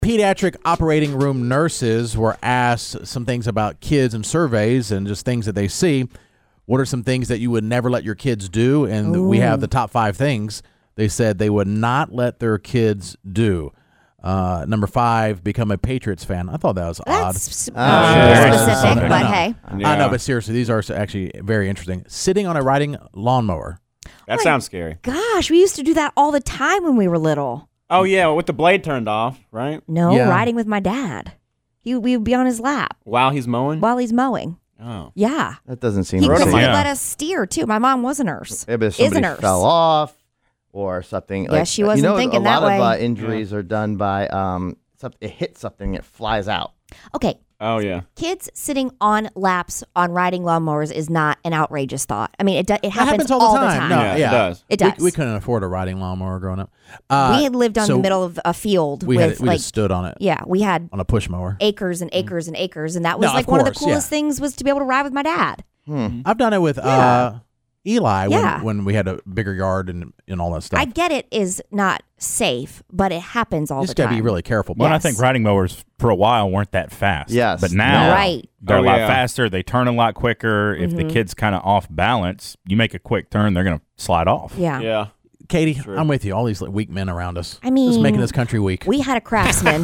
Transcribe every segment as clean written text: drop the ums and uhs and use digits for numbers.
Pediatric operating room nurses were asked some things about kids and surveys and just things that they see. What are some things that you would never let your kids do? And we have the top 5 things they said they would not let their kids do. Number 5, become a Patriots fan. I thought that was odd. Specific, but hey. I know, but seriously, these are actually very interesting. Sitting on a riding lawnmower. That sounds scary. Gosh, we used to do that all the time when we were little. Oh, yeah, with the blade turned off, right? No, Yeah. riding with my dad. We would be on his lap While he's mowing? while he's mowing. Oh. Yeah. That doesn't seem He right. would Yeah. let us steer, too. My mom was a nurse. Maybe if Is a somebody nurse. fell off or something. Yeah, she wasn't thinking that a lot way. of injuries are done by it hits something, it flies out. Okay. Oh, yeah. Kids sitting on laps on riding lawnmowers is not an outrageous thought. I mean, it happens all the time. No, Yeah, it does. It does. We couldn't afford a riding lawnmower growing up. We had lived on the middle of a field We with just stood on it. Yeah, we had On a push mower. acres and acres and acres, and that was No, like of one of the course, coolest things was to be able to ride with my dad. I've done it with Eli Yeah. when we had a bigger yard and all that stuff. I get it is not safe, but it happens all You the just got time. to be really careful. Well, But I think riding mowers for a while weren't that fast. Yes. But now Right. they're Oh, a lot yeah. faster. They turn a lot quicker. If the kid's kind of off balance, you make a quick turn, they're going to slide off. Yeah. Yeah. Katie, True. I'm with you. All these weak men around us. I mean, just making this country weak. We had a craftsman,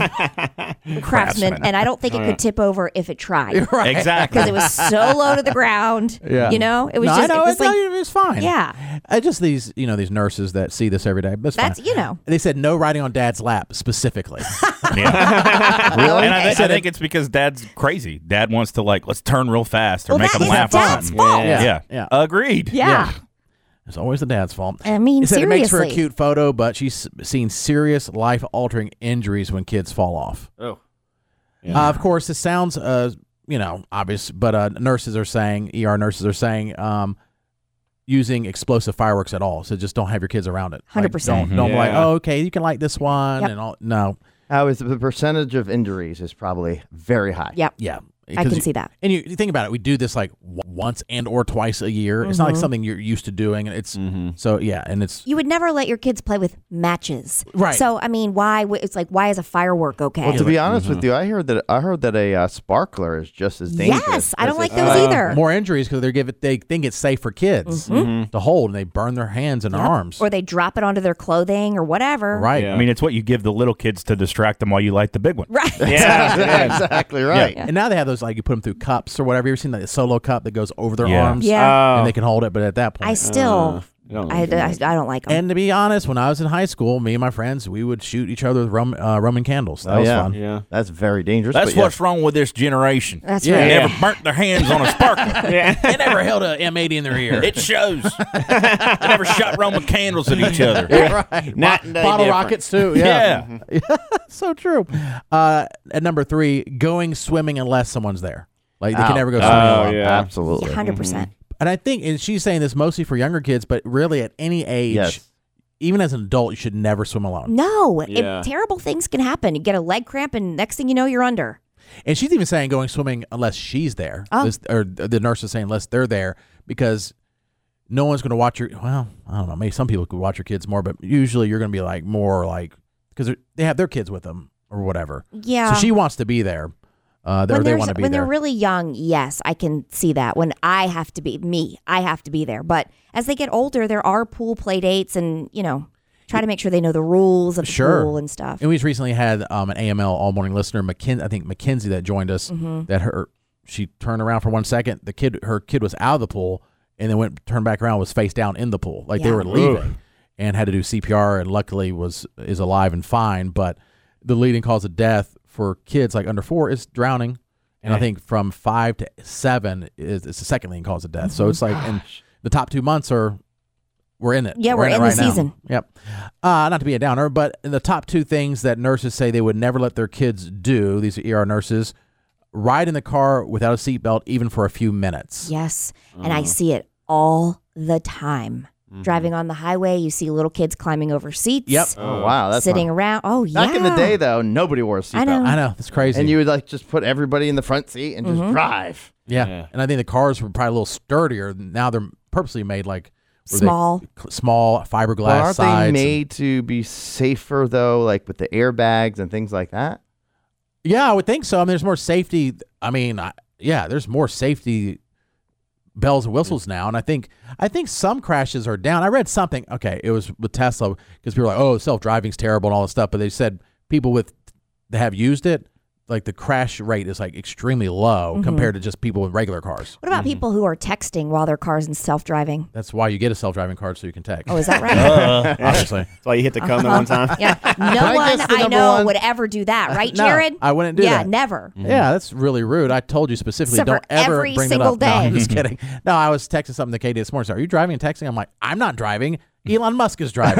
and I don't think it could tip over if it tried. Right. Exactly. Because it was so low to the ground. Yeah. You know, it was No, just I know, it was like it's fine. yeah. Just these nurses that see this every day. That's That's fine. They said no riding on dad's lap specifically. Yeah. Really? And I think it's because dad's crazy. Dad wants to let's turn real fast or Well, make that them is laugh. dad's or fault. something. Yeah. Agreed. Yeah. It's always the dad's fault. I mean, It said it makes for a seriously. cute photo, but she's seen serious life-altering injuries when kids fall off. Oh. Of course, this sounds, obvious, but nurses are saying, ER nurses are saying, using explosive fireworks at all. So just don't have your kids around it. 100%. Don't be like, Yeah. oh, okay, you can light this one Yep. and all. No. How is the percentage of injuries is probably very high. Yep. Yeah. I can see that. And you think about it, we do this like once and or twice a year. It's not like something you're used to doing. And it's so yeah, and it's You would never let your kids play with matches. Right. So, I mean, why? It's like, why is a firework okay? Well, to be honest with you, I heard that a sparkler is just as dangerous. Yes, I don't like It's- those either. more injuries because they think it's safe for kids to hold, and they burn their hands and arms. Or they drop it onto their clothing or whatever. Right. Yeah. I mean, it's what you give the little kids to distract them while you light the big one. Right. Yeah. exactly right. And now they have those, like, you put them through cups or whatever. You ever seen that solo cup that goes over their Yeah. arms? Yeah. And they can hold it, but at that point. I still, you don't I don't like them. And to be honest, when I was in high school, me and my friends, we would shoot each other with Roman candles. That was fun. Yeah. That's very dangerous. That's but yeah. what's wrong with this generation. That's Yeah. right. They never burnt their hands on a sparkler. They never held a M80 in their ear. It shows. They never shot Roman candles at each other. right. Not any Bottle different. rockets too. Yeah. So true. At number 3, going swimming unless someone's there. Like they can never go swimming alone. yeah. Absolutely. 100%. And I think, and she's saying this mostly for younger kids, but really at any age, Yes. even as an adult, you should never swim alone. No, Yeah. terrible things can happen. You get a leg cramp, and next thing you know, you're under. And she's even saying going swimming unless she's there. Oh. Or the nurse is saying unless they're there, because no one's going to watch your, well, I don't know, maybe some people could watch your kids more, but usually you're going to be like more like, because they have their kids with them or whatever. Yeah. So she wants to be there. Or they want to be when there. they're really young, yes, I can see that. When I have to be there. But as they get older, there are pool play dates, and try to make sure they know the rules of the pool and stuff. And we recently had an AML all morning listener, I think Mackenzie, that joined us. Mm-hmm. That she turned around for 1 second. Her kid was out of the pool, and then turned back around, was face down in the pool, like they Yeah. were leaving, and had to do CPR, and luckily is alive and fine. But the leading cause of death for kids like under 4 is drowning, and I think from 5 to 7 is the second leading cause of death. So it's like, and the top 2 months we're in it. Yeah, we're in it the right now. season. Yep. Not to be a downer, but in the top 2 things that nurses say they would never let their kids do, these are ER nurses, ride in the car without a seatbelt even for a few minutes. Yes, and I see it all the time. Driving on the highway, you see little kids climbing over seats. Yep. Oh wow, that's sitting not- around. Oh, yeah. Back in the day, though, nobody wore a I know. seatbelt, I know. That's crazy. and you would just put everybody in the front seat and just drive. yeah. Yeah. And I think the cars were probably a little sturdier. Now they're purposely made like where they- Small. small fiberglass Well, aren't sides. they made to be safer though, like with the airbags and things like that? Yeah, I would think so. I mean, there's more safety. I mean, there's more safety bells and whistles now, and I think some crashes are down. I read something. Okay, it was with Tesla because people were like, "Oh, self-driving's terrible" and all this stuff, but they said people that have used it, like the crash rate is like extremely low compared to just people with regular cars. What about people who are texting while their car's in self-driving? That's why you get a self-driving car so you can text. Oh, is that right? Obviously. That's why you hit the cone the one time. Yeah. No I one guess the I number know one- would ever do that, right, No, Jared? I wouldn't do yeah, that. never. Yeah, that's really rude. I told you specifically, Except for don't ever every bring it single up. No, I'm day. just kidding. No, I was texting something to Katie this morning. So, are you driving and texting? I'm like, I'm not driving. Elon Musk is driving.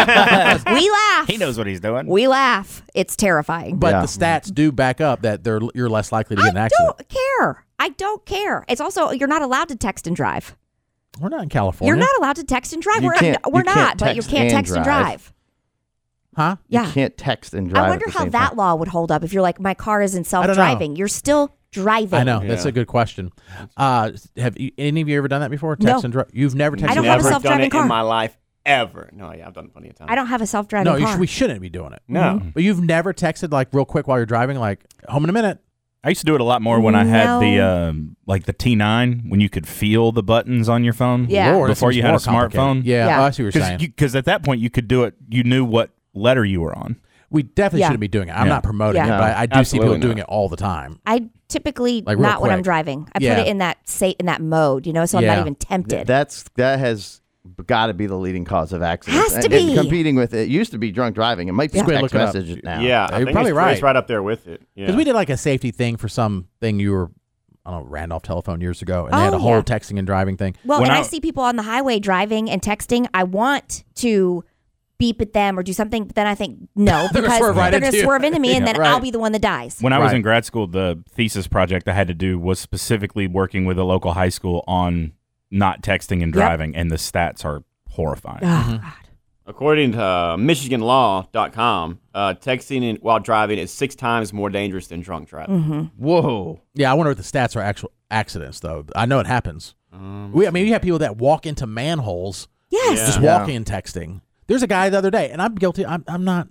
We laugh. He knows what he's doing. We laugh. It's terrifying. But Yeah. the stats do back up that you're less likely to get an I accident. don't care. I don't care. It's also, you're not allowed to text and drive. We're not in California. You're not allowed to text and drive. You we're can't- we're you not, can't but you text can't and text and drive. drive. Huh? Yeah. You can't text and drive. I wonder at the how same that time. law would hold up if you're like, my car is in know. self-driving. You're still driving. I know. That's Yeah. a good question. Have any of you ever done that before? No. Text and drive? You've never texted I don't and have a drive? Never self-driving done it car. in my life ever. No, yeah, I've done it plenty of times. I don't have a self-driving No, car. we shouldn't be doing it. No. But you've never texted like real quick while you're driving, like home in a minute. I used to do it a lot more when I had No. the like the T9 when you could feel the buttons on your phone. Yeah. Lord, it Before seems you had a more complicated. smartphone. Yeah, Yeah. Oh, I see what you're saying. Because at that point you could do it. You knew what letter you were on. We definitely Yeah. shouldn't be doing it. I'm Yeah. not promoting Yeah. it, but I do see people Absolutely doing not. it all the time. I typically Like, real not when I'm quick. driving. I Yeah. put it in that mode, so I'm Yeah. not even tempted. That has got to be the leading cause of accidents. Has to And be. competing with it used to be drunk driving. It might be Yeah. Go ahead, text look it up. messages now. Yeah, I You're think probably it's right. right up there with it. Yeah. Because we did like a safety thing for something you were, I don't know, Randolph Telephone years ago, and they had Oh, a whole yeah. texting and driving thing. Well, When and I- I see people on the highway driving and texting. I want to beep at them or do something, but then I think no, They're gonna because swerve right they're going into to you. swerve into me, and then Right. I'll be the one that dies. When I was Right. in grad school, the thesis project I had to do was specifically working with a local high school on not texting and driving, and the stats are horrifying. Oh, God. According to MichiganLaw.com, texting while driving is 6 times more dangerous than drunk driving. Whoa. Yeah, I wonder if the stats are actual accidents, though. I know it happens. I mean, you have people that walk into manholes Yes. Yeah. just walking and texting. There's a guy the other day, and I'm guilty. I'm not.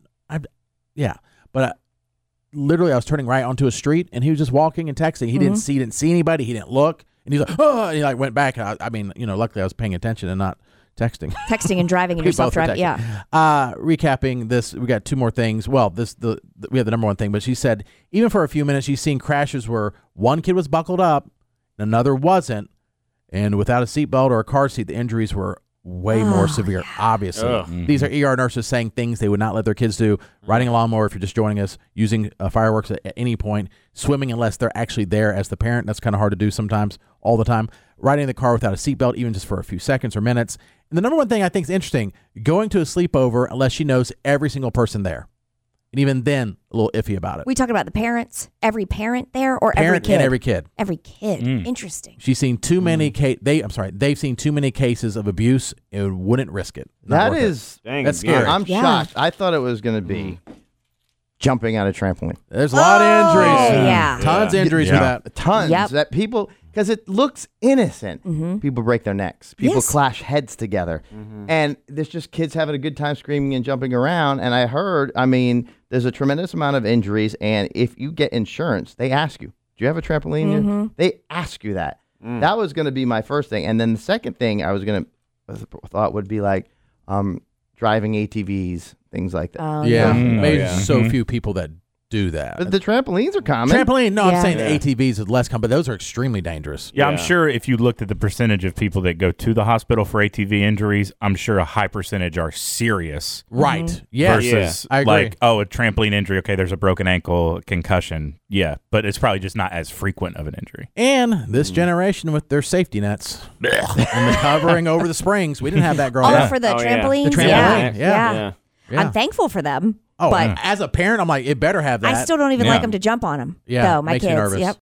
But literally, I was turning right onto a street, and he was just walking and texting. He didn't see anybody. He didn't look, and he's like, oh, and he like went back. And I mean, luckily I was paying attention and not texting. Texting and driving and We yourself both were driving. texting. Yeah. Recapping this, we got 2 more things. Well, we have the number one thing, but she said even for a few minutes she's seen crashes where one kid was buckled up, and another wasn't, and without a seatbelt or a car seat, the injuries were way more severe. Obviously, Ugh. these are ER nurses saying things they would not let their kids do: riding a lawnmower if you're just joining us, using fireworks at any point, swimming unless they're actually there as the parent. That's kind of hard to do sometimes, all the time. Riding in the car without a seatbelt, even just for a few seconds or minutes. And the number one thing I think is interesting: going to a sleepover unless she knows every single person there, and even then, a little iffy about it. We talking about the parents, every parent there, or Parent every kid? and every kid. Every kid. Interesting. She's seen too many they've seen too many cases of abuse and wouldn't risk it. Not That worth it. is. Dang, That's yeah. scary. I'm Yeah. shocked. I thought it was going to be jumping out of trampoline. There's a lot of injuries. yeah. Tons of injuries Yeah. with that. Tons Yep. that people, because it looks innocent. People break their necks. People Yes. clash heads together. And there's just kids having a good time screaming and jumping around. And I mean, there's a tremendous amount of injuries. And if you get insurance, they ask you, do you have a trampoline? They ask you that. That was going to be my first thing. And then the second thing I was going to thought would be like driving ATVs, things like that. Oh, Yeah, Mm. maybe Oh, yeah. so few people that do that. But the trampolines are common. Trampoline, no, Yeah. I'm saying Yeah. the ATVs is less common, but those are extremely dangerous. Yeah, I'm Yeah. sure if you looked at the percentage of people that go to the hospital for ATV injuries, I'm sure a high percentage are serious Right. Yes. versus I agree. like, oh, a trampoline injury. Okay, there's a broken ankle, concussion. Yeah, but it's probably just not as frequent of an injury. And this generation with their safety nets and the covering over the springs. We didn't have that growing Oh, up. for the Oh, yeah. trampolines? The trampoline, Yeah. yeah. Yeah. Yeah. I'm thankful for them. Oh, but as a parent, I'm like, it better have that. I still don't even Yeah. like them to jump on them. Yeah, though, my makes you kids. nervous. Yep.